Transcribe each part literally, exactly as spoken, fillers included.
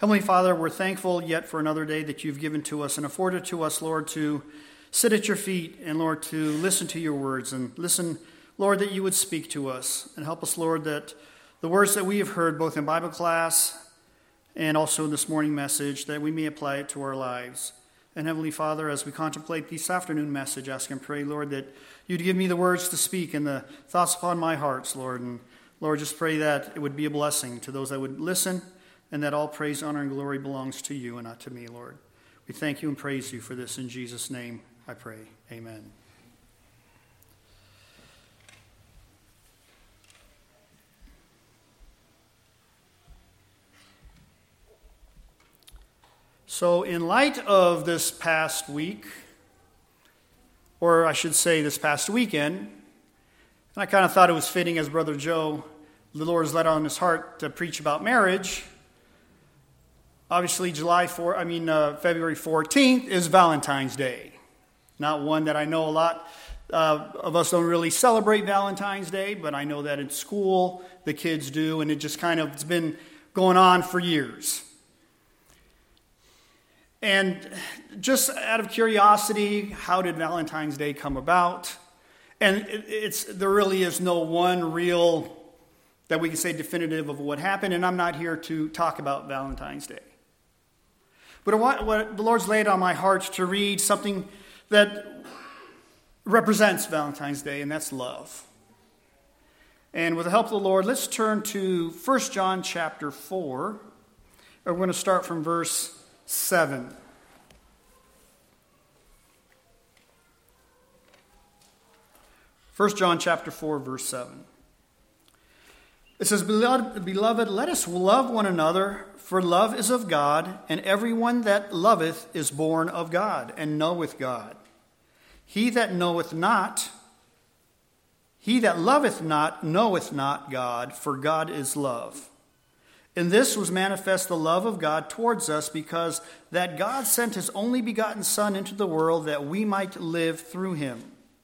Heavenly Father, we're thankful yet for another day that you've given to us and afforded to us, Lord, to sit at your feet and, Lord, to listen to your words and listen, Lord, that you would speak to us and help us, Lord, that the words that we have heard both in Bible class and also in this morning message, that we may apply it to our lives. And Heavenly Father, as we contemplate this afternoon message, ask and pray, Lord, that you'd give me the words to speak and the thoughts upon my hearts, Lord. And Lord, just pray that it would be a blessing to those that would listen, and that all praise, honor, and glory belongs to you and not to me, Lord. We thank you and praise you for this in Jesus' name, I pray. Amen. So in light of this past week, or I should say this past weekend, and I kind of thought it was fitting as Brother Joe, the Lord has led on his heart to preach about marriage. Obviously, July fourth, I mean uh, February fourteenth is Valentine's Day. Not one that I know a lot uh, of us don't really celebrate Valentine's Day, but I know that in school the kids do, and it just kind of it's been going on for years. And just out of curiosity, how did Valentine's Day come about? And it, it's there really is no one real that we can say definitive of what happened, and I'm not here to talk about Valentine's Day. But what, what the Lord's laid on my heart to read something that represents Valentine's Day, and that's love. And with the help of the Lord, let's turn to First John chapter four. We're going to start from verse seven. First John chapter four, verse seven. It says, Beloved, let us love one another, for love is of God, and everyone that loveth is born of God, and knoweth God. He that knoweth not, he that loveth not, knoweth not God, for God is love. In this was manifest the love of God towards us, because that God sent his only begotten Son into the world, that we might live through him.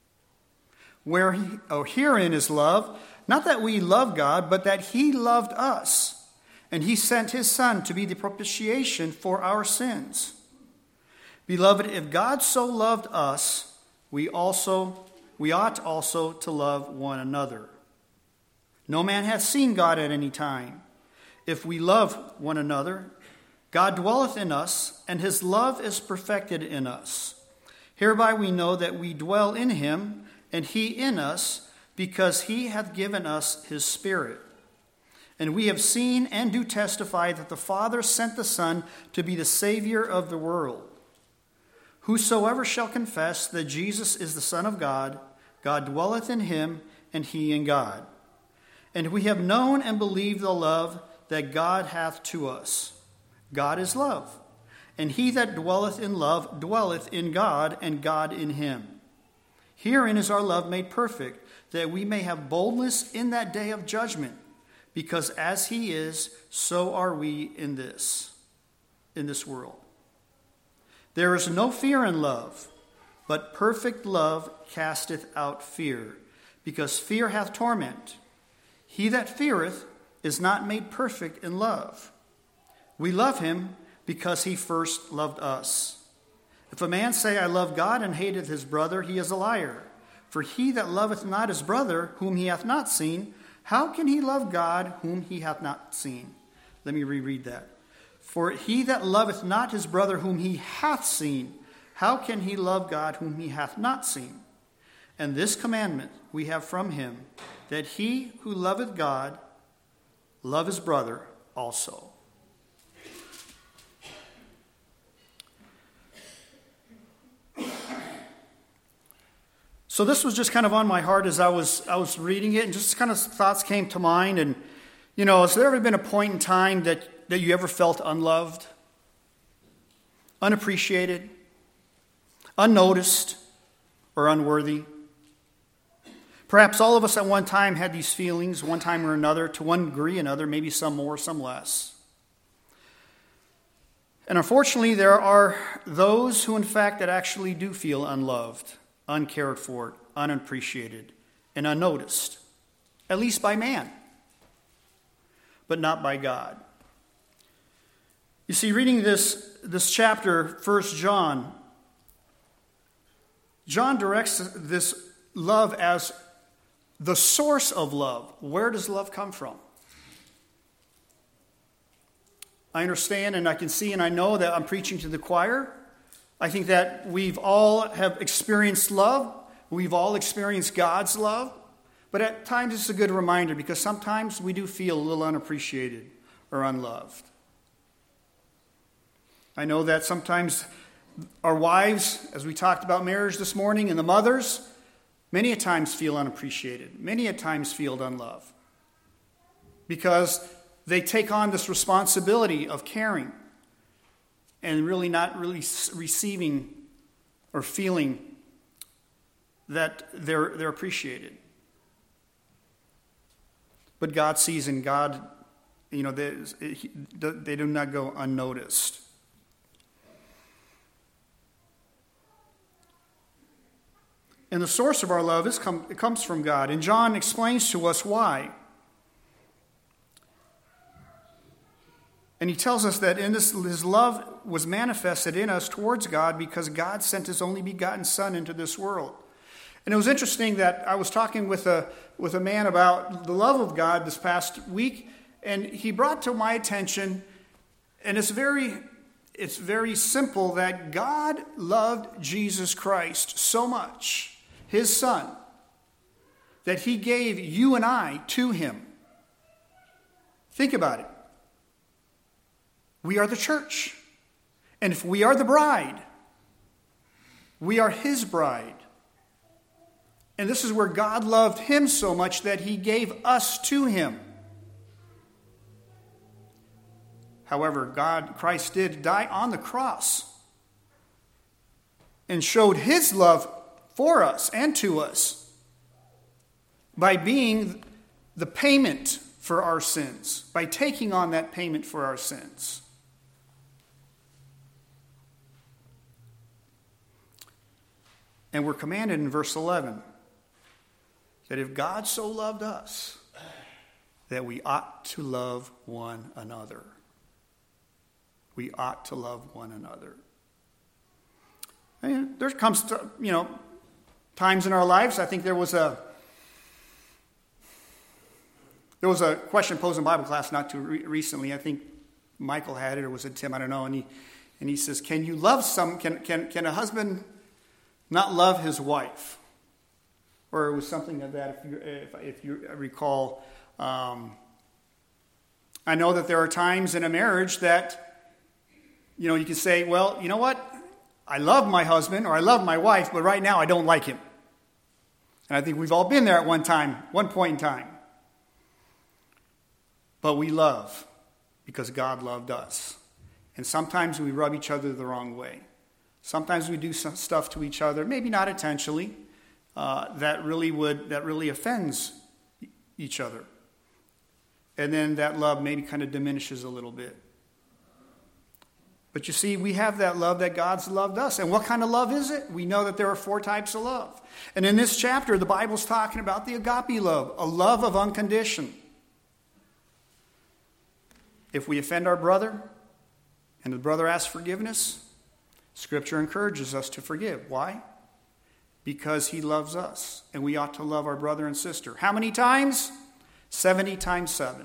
Where he, oh, herein is love, not that we love God, but that he loved us, and he sent his Son to be the propitiation for our sins. Beloved, if God so loved us, we also we ought also to love one another. No man hath seen God at any time. If we love one another, God dwelleth in us, and his love is perfected in us. Hereby we know that we dwell in him, and he in us, because he hath given us his Spirit. And we have seen and do testify that the Father sent the Son to be the Savior of the world. Whosoever shall confess that Jesus is the Son of God, God dwelleth in him, and he in God. And we have known and believed the love that God hath to us. God is love. And he that dwelleth in love dwelleth in God, and God in him. Herein is our love made perfect, that we may have boldness in that day of judgment, because as he is, so are we in this, in this world. There is no fear in love, but perfect love casteth out fear, because fear hath torment. He that feareth is not made perfect in love. We love him because he first loved us. If a man say, I love God, and hateth his brother, he is a liar. For he that loveth not his brother, whom he hath not seen, how can he love God, whom he hath not seen? Let me reread that. For he that loveth not his brother, whom he hath seen, how can he love God, whom he hath not seen? And this commandment we have from him, that he who loveth God, love his brother also. So this was just kind of on my heart as I was I was reading it, and just kind of thoughts came to mind. And, you know, has there ever been a point in time that, that you ever felt unloved, unappreciated, unnoticed, or unworthy? Perhaps all of us at one time had these feelings, one time or another, to one degree or another, maybe some more, some less. And unfortunately, there are those who, in fact, that actually do feel unloved, uncared for, unappreciated, and unnoticed, at least by man, but not by God. You see, reading this, this chapter, First John, John directs this love as the source of love. Where does love come from? I understand and I can see and I know that I'm preaching to the choir. I think that we've all have experienced love. We've all experienced God's love. But at times it's a good reminder because sometimes we do feel a little unappreciated or unloved. I know that sometimes our wives, as we talked about marriage this morning, and the mothers, many a times feel unappreciated. Many a times feel unloved. Because they take on this responsibility of caring and really not really receiving or feeling that they're, they're appreciated. But God sees and God, you know, they, they do not go unnoticed. And the source of our love is come, it comes from God. And John explains to us why. And he tells us that in this, his love was manifested in us towards God because God sent his only begotten Son into this world. And it was interesting that I was talking with a, with a man about the love of God this past week, and he brought to my attention, and it's very, it's very simple, that God loved Jesus Christ so much, his Son, that he gave you and I to him. Think about it. We are the church. And if we are the bride, we are his bride. And this is where God loved him so much that he gave us to him. However, God, Christ did die on the cross and showed his love for us and to us by being the payment for our sins, by taking on that payment for our sins. And we're commanded in verse eleven that if God so loved us, that we ought to love one another. We ought to love one another. And there comes, to, you know, times in our lives. I think there was a there was a question posed in Bible class not too re- recently. I think Michael had it, or was it Tim? I don't know. And he and he says, "Can you love some? Can can can a husband not love his wife?" Or it was something like that, if you, if, if you recall. Um, I know that there are times in a marriage that, you know, you can say, well, you know what? I love my husband or I love my wife, but right now I don't like him. And I think we've all been there at one time, one point in time. But we love because God loved us. And sometimes we rub each other the wrong way. Sometimes we do some stuff to each other, maybe not intentionally, uh, that really would that really offends each other. And then that love maybe kind of diminishes a little bit. But you see, we have that love that God's loved us. And what kind of love is it? We know that there are four types of love. And in this chapter, the Bible's talking about the agape love, a love of uncondition. If we offend our brother and the brother asks forgiveness, Scripture encourages us to forgive. Why? Because he loves us, and we ought to love our brother and sister. How many times? seventy times seven.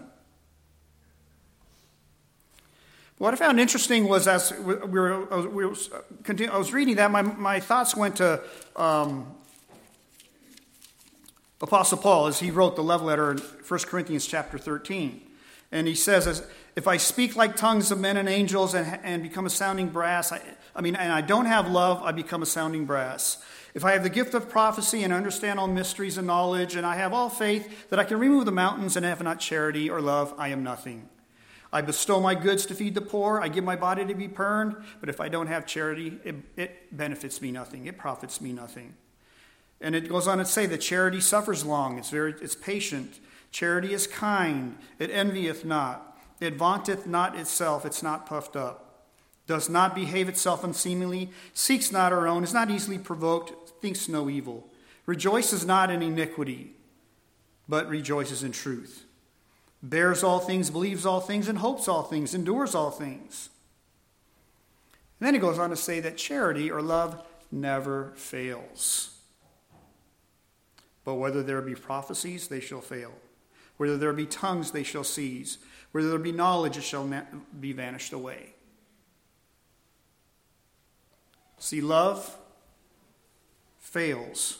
What I found interesting was as we were, we were, I was reading that, my, my thoughts went to um, Apostle Paul as he wrote the love letter in First Corinthians chapter thirteen. And he says, if I speak like tongues of men and angels and, and become a sounding brass, I, I mean, and I don't have love, I become a sounding brass. If I have the gift of prophecy and understand all mysteries and knowledge, and I have all faith that I can remove the mountains and have not charity or love, I am nothing. I bestow my goods to feed the poor. I give my body to be burned. But if I don't have charity, it, it benefits me nothing. It profits me nothing. And it goes on to say that charity suffers long. It's very, it's patient. Charity is kind. It envieth not. It vaunteth not itself. It's not puffed up. Does not behave itself unseemly. Seeks not her own. Is not easily provoked. Thinks no evil. Rejoices not in iniquity, but rejoices in truth. Bears all things, believes all things, and hopes all things, endures all things. And then he goes on to say that charity or love never fails. But whether there be prophecies, they shall fail. Whether there be tongues, they shall cease. Whether there be knowledge, it shall be vanished away. See, love fails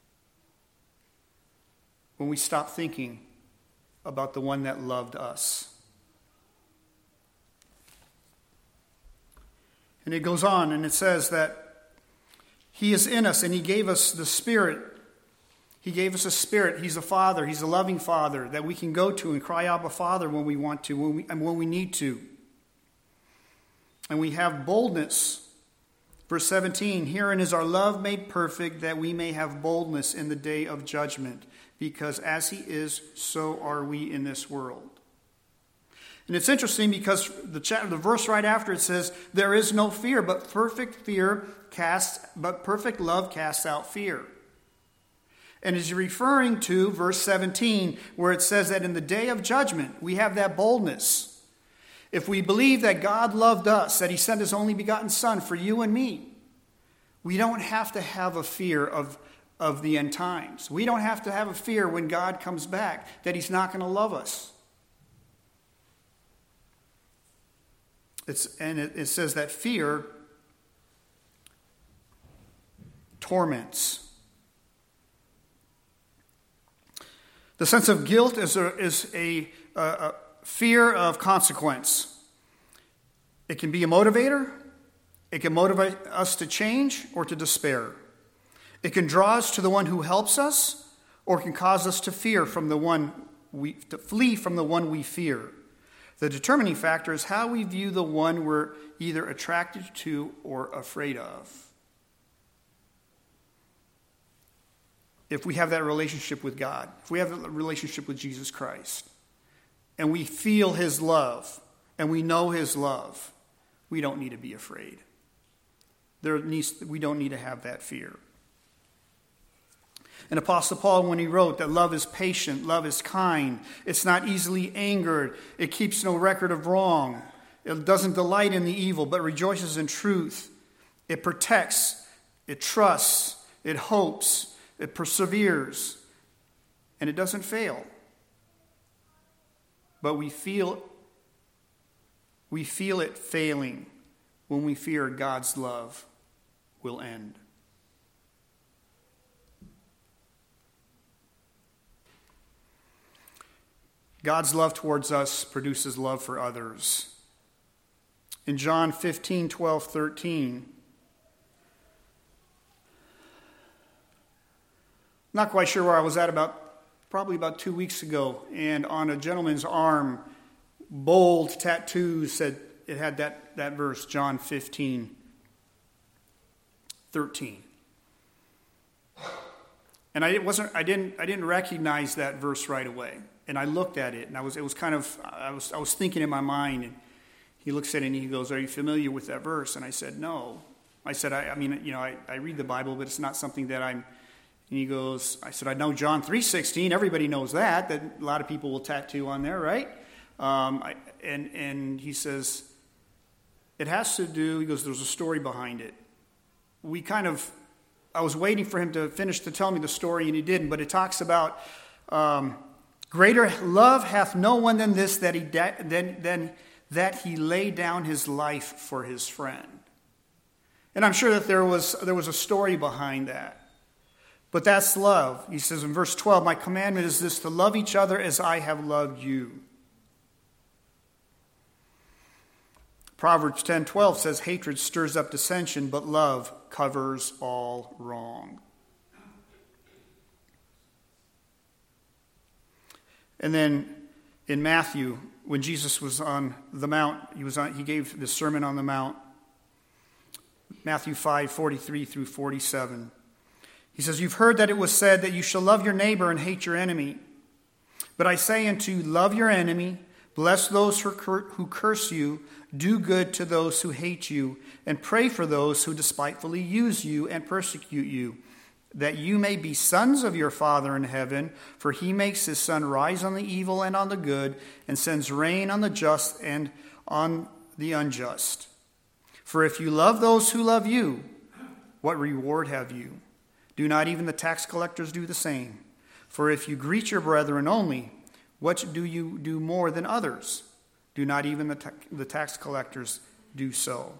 when we stop thinking about the one that loved us. And it goes on and it says that he is in us and he gave us the Spirit. He gave us a Spirit. He's a Father. He's a loving Father that we can go to and cry out, Father, when we want to, when we, and when we need to. And we have boldness. Verse seventeen, herein is our love made perfect, that we may have boldness in the day of judgment, because as he is, so are we in this world. And it's interesting because the chapter, the verse right after it says, there is no fear, but perfect fear casts, but perfect love casts out fear. And is referring to verse seventeen, where it says that in the day of judgment, we have that boldness. If we believe that God loved us, that he sent his only begotten Son for you and me, we don't have to have a fear of, of the end times. We don't have to have a fear when God comes back that he's not going to love us. It's, and it, it says that fear torments. The sense of guilt is a, is a, a, a fear of consequence. It can be a motivator. It can motivate us to change or to despair. It can draw us to the one who helps us, or can cause us to fear from the one we to flee from the one we fear. The determining factor is how we view the one we're either attracted to or afraid of. If we have that relationship with God, if we have a relationship with Jesus Christ, and we feel his love, and we know his love, we don't need to be afraid. There needs, we don't need to have that fear. And Apostle Paul, when he wrote that love is patient, love is kind, it's not easily angered, it keeps no record of wrong, it doesn't delight in the evil, but rejoices in truth, it protects, it trusts, it hopes, it perseveres, and it doesn't fail. But we feel, we feel it failing when we fear God's love will end. God's love towards us produces love for others. In John fifteen, twelve, thirteen, not quite sure where I was at about, probably about two weeks ago, and on a gentleman's arm, bold tattoos said, it had that, that verse, John fifteen, thirteen. And I wasn't, I didn't, I didn't recognize that verse right away. And I looked at it, and I was, it was kind of, I was, I was thinking in my mind. And he looks at it, and he goes, "Are you familiar with that verse?" And I said, "No." I said, "I, I mean, you know, I, I read the Bible, but it's not something that I'm." And he goes, "I said, I know John three sixteen. Everybody knows that. That a lot of people will tattoo on there, right?" Um, I, and and he says, "It has to do." He goes, "There's a story behind it." We kind of, I was waiting for him to finish to tell me the story, and he didn't. But it talks about um, greater love hath no one than this, that he da- than, than that he laid down his life for his friend. And I'm sure that there was there was a story behind that. But that's love. He says in verse twelve, "My commandment is this, to love each other as I have loved you." Proverbs ten twelve says, "Hatred stirs up dissension, but love covers all wrong." And then in Matthew, when Jesus was on the Mount, he was on, he gave the Sermon on the Mount, Matthew five forty-three through forty-seven. He says, "You've heard that it was said that you shall love your neighbor and hate your enemy. But I say unto you, love your enemy, bless those who curse you, do good to those who hate you, and pray for those who despitefully use you and persecute you, that you may be sons of your Father in heaven, for he makes his sun rise on the evil and on the good, and sends rain on the just and on the unjust. For if you love those who love you, what reward have you? Do not even the tax collectors do the same? For if you greet your brethren only, what do you do more than others? Do not even the, ta- the tax collectors do so?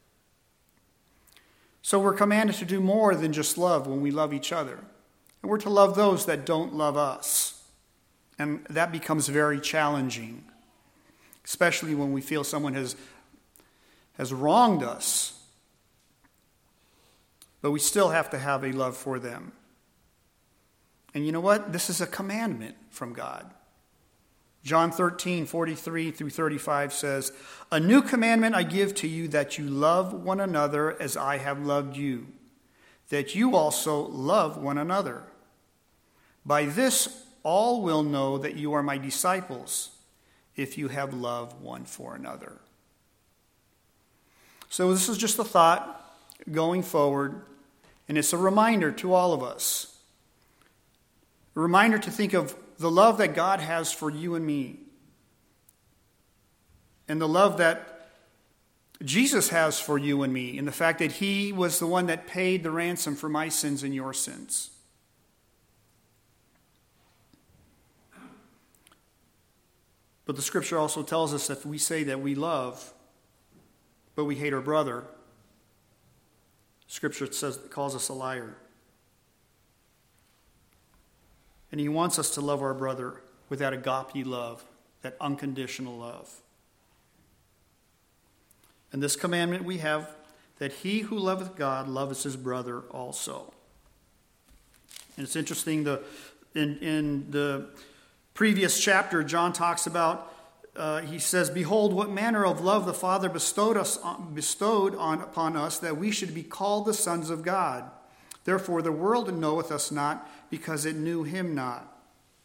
So we're commanded to do more than just love when we love each other. And we're to love those that don't love us. And that becomes very challenging, especially when we feel someone has, has wronged us. But we still have to have a love for them. And you know what? This is a commandment from God. John thirteen, forty-three through thirty-five says, "A new commandment I give to you, that you love one another as I have loved you, that you also love one another. By this all will know that you are my disciples, if you have love one for another." So this is just a thought going forward, and it's a reminder to all of us. A reminder to think of the love that God has for you and me, and the love that Jesus has for you and me, and the fact that he was the one that paid the ransom for my sins and your sins. But the scripture also tells us that if we say that we love, but we hate our brother, scripture says, calls us a liar. And he wants us to love our brother with that agape love, that unconditional love. And this commandment we have, that he who loveth God loveth his brother also. And it's interesting, the in, in the previous chapter, John talks about, uh, he says, "Behold, what manner of love the Father bestowed us on, bestowed on upon us, that we should be called the sons of God. Therefore the world knoweth us not, because it knew him not."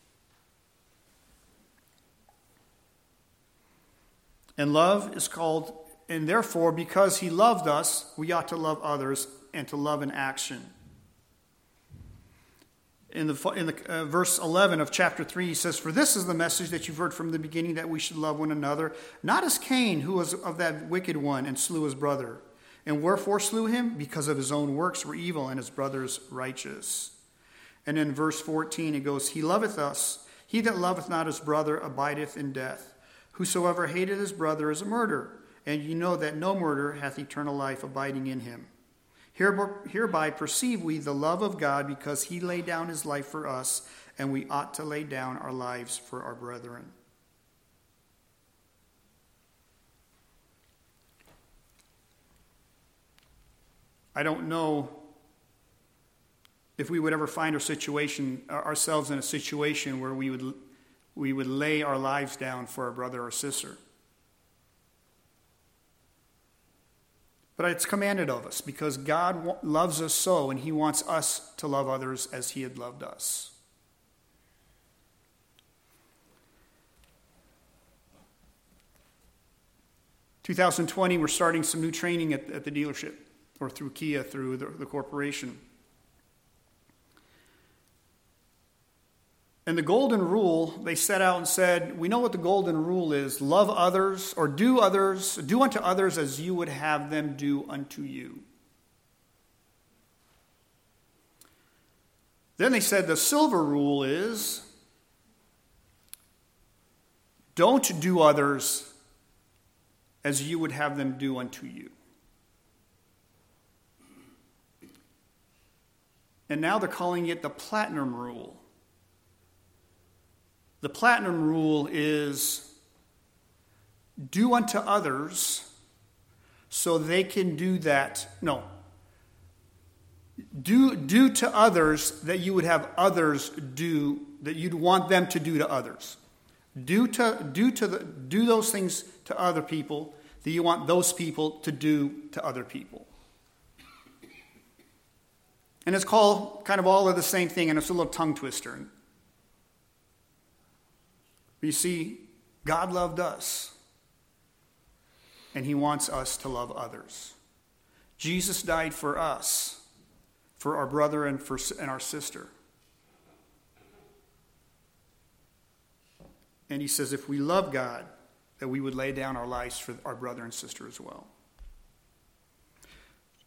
And love is called, and therefore, because he loved us, we ought to love others and to love in action. In the, in the uh, verse eleven of chapter three, he says, "For this is the message that you've heard from the beginning, that we should love one another, not as Cain, who was of that wicked one, and slew his brother. And wherefore slew him? Because of his own works were evil, and his brother's righteous." And in verse fourteen, it goes, "He loveth us. He that loveth not his brother abideth in death. Whosoever hateth his brother is a murderer. And ye know that no murderer hath eternal life abiding in him. Hereby perceive we the love of God, because he laid down his life for us, and we ought to lay down our lives for our brethren." I don't know if we would ever find our situation, ourselves in a situation where we would we would lay our lives down for our brother or sister. But it's commanded of us, because God loves us so, and he wants us to love others as he had loved us. twenty twenty, we're starting some new training at, at the dealership, or through Kia, through the, the corporation. And the golden rule, they set out and said, we know what the golden rule is: love others, or do others, do unto others as you would have them do unto you. Then they said the silver rule is, don't do others as you would have them do unto you. And now they're calling it the platinum rule. The platinum rule is, do unto others so they can do that. No. Do, do to others that you would have others do, that you'd want them to do to others. Do to do to the, do those things to other people that you want those people to do to other people. And it's called kind of all of the same thing, and it's a little tongue twister. You see, God loved us, and he wants us to love others. Jesus died for us, for our brother and for and our sister. And he says, if we love God, that we would lay down our lives for our brother and sister as well.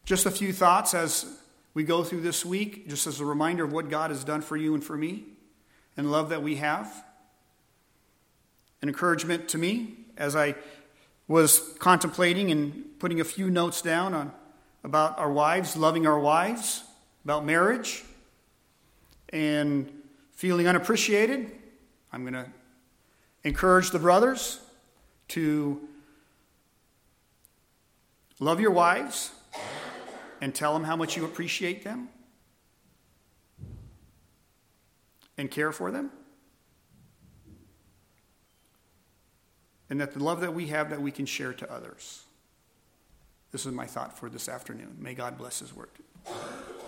Just a few thoughts as we go through this week, just as a reminder of what God has done for you and for me, and love that we have. An encouragement to me as I was contemplating and putting a few notes down on about our wives, loving our wives, about marriage, and feeling unappreciated. I'm going to encourage the brothers to love your wives and tell them how much you appreciate them and care for them. And that the love that we have, that we can share to others. This is my thought for this afternoon. May God bless his word.